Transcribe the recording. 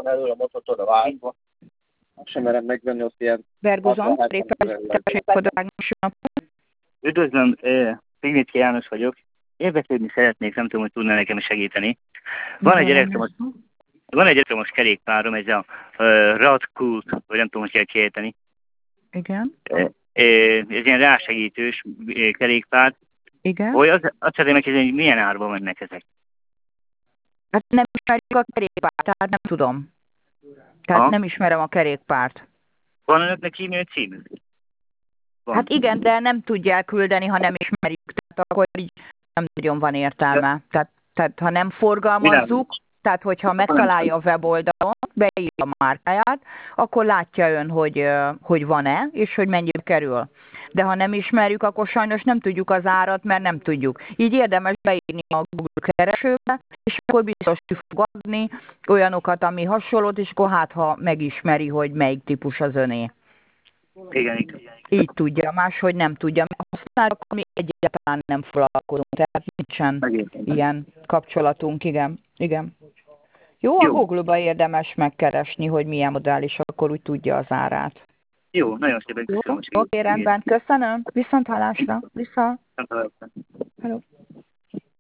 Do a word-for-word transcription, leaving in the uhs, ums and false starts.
előre mutattad a vágyba. Sem merem megvenni ott ilyen... Berguzon, Üdvözlöm, Pignitsky János vagyok. Érdeklődni szeretnék, nem tudom, hogy tudna nekem segíteni. Van egy elektromos, van egy elektromos kerékpárom, ez a uh, Radkult, vagy nem tudom, hogy kell kiejteni. Igen. Uh, ez ilyen rásegítős uh, kerékpár. Igen. Hogy az, azt szeretném megkérdezni, hogy milyen árban mennek ezek? Hát nem ismerjük a kerékpárt, tehát nem tudom. Tehát ha? Nem ismerem a kerékpárt. Van önöknek e-mail címük? Van. Hát igen, de nem tudják küldeni, ha nem ismerjük. Tehát akkor így nem nagyon van értelme. Ja. Tehát, tehát ha nem forgalmazzuk, Milyen? Tehát hogyha megtalálja a weboldalon, beírja a márkáját, akkor látja ön, hogy, hogy van-e, és hogy mennyibe kerül. De ha nem ismerjük, akkor sajnos nem tudjuk az árat, mert nem tudjuk. Így érdemes beírni a Google keresőbe, és akkor biztos ki fog adni olyanokat, ami hasonlót, és akkor hát, ha megismeri, hogy melyik típus az öné. Igen, igen. Így tudja, máshogy nem tudja. Használni, akkor mi egyáltalán nem foglalkozunk, tehát nincsen Megértem. Ilyen kapcsolatunk, igen. igen. Jó, Jó, a Google-ba érdemes megkeresni, hogy milyen modell, és akkor úgy tudja az árát. Jó, nagyon szépen köszönöm. Oké, rendben, köszönöm. Viszont hallásra. Vissza. Viszont hallásra. Hello.